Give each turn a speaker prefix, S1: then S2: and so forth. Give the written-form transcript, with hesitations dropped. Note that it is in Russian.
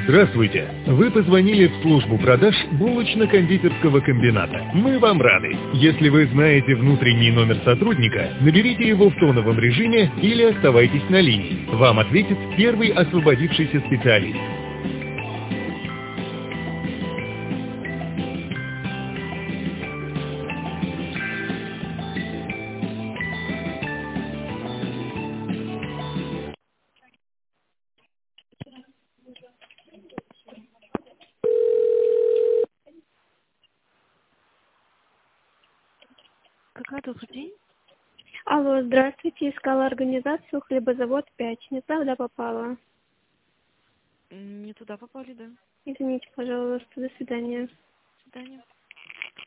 S1: Здравствуйте! Вы позвонили в службу продаж булочно-кондитерского комбината. Мы вам рады. Если вы знаете внутренний номер сотрудника, наберите его в тоновом режиме или оставайтесь на линии. Вам ответит первый освободившийся специалист.
S2: Какая добрый день?
S3: Алло, здравствуйте. Искала организацию «Хлебозавод 5». Не туда попала.
S2: Не туда попали, да.
S3: Извините, пожалуйста. До свидания.
S2: До свидания.